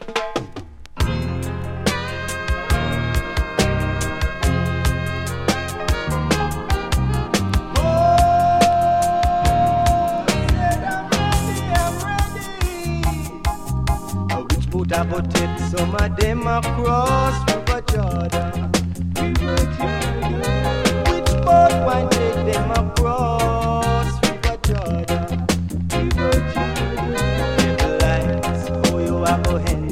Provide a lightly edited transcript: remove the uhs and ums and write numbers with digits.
I put it, some of them across River Jordan. Which boat wine take them across River Jordan? River lights, who you are going?